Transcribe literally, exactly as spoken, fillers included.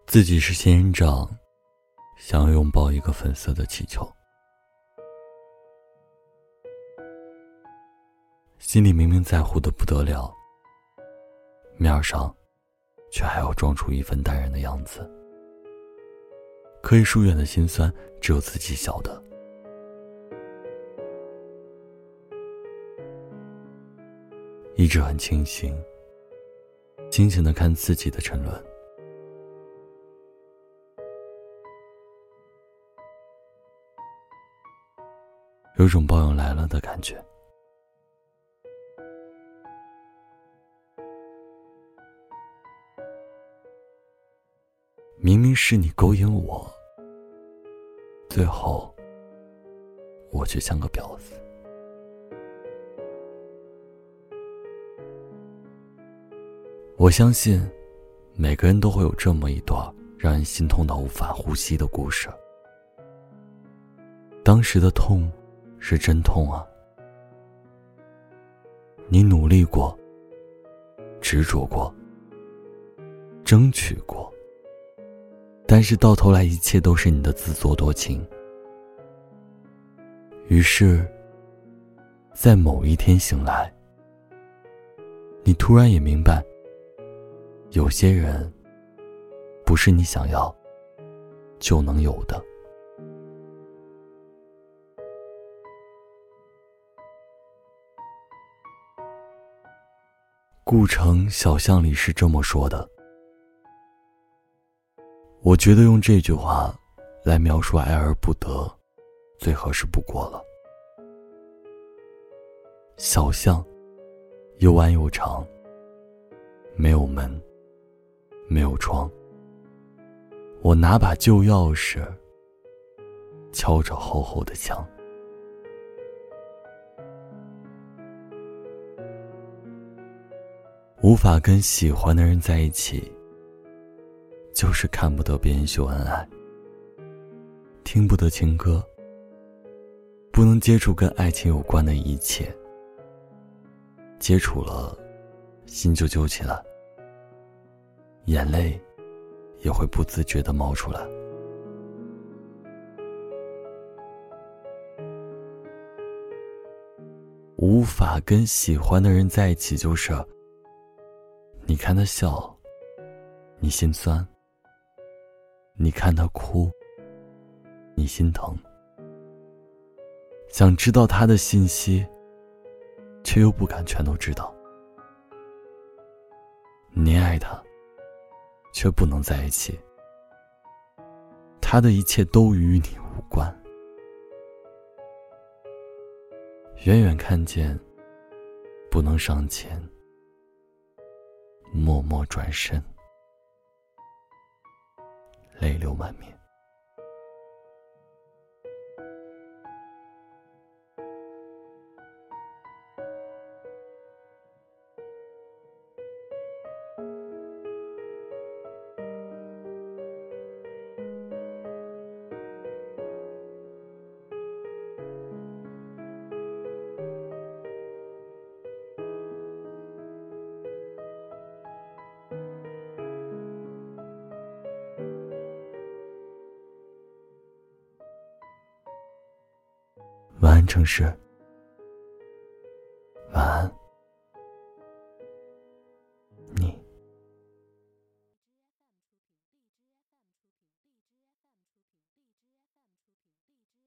自己是仙人掌，想要拥抱一个粉色的气球，心里明明在乎的不得了，面上却还要装出一份淡然的样子。可以疏远的心酸，只有自己晓得。一直很清醒，清醒地看自己的沉沦。有种抱拥来了的感觉。明明是你勾引我，最后我却像个婊子。我相信每个人都会有这么一段让人心痛到无法呼吸的故事。当时的痛是真痛啊，你努力过，执着过，争取过，但是到头来一切都是你的自作多情。于是在某一天醒来，你突然也明白，有些人不是你想要就能有的。顾城小巷里是这么说的，我觉得用这句话来描述爱而不得最合适不过了。小巷又弯又长，没有门，没有窗，我拿把旧钥匙敲着厚厚的墙。无法跟喜欢的人在一起，就是看不得别人秀恩爱，听不得情歌，不能接触跟爱情有关的一切，接触了心就揪起来，眼泪也会不自觉地冒出来。无法跟喜欢的人在一起，就是你看他笑，你心酸；你看他哭，你心疼。想知道他的信息，却又不敢全都知道。你爱他，却不能在一起。他的一切都与你无关。远远看见，不能上前，默默转身，泪流满面。晚安，城市。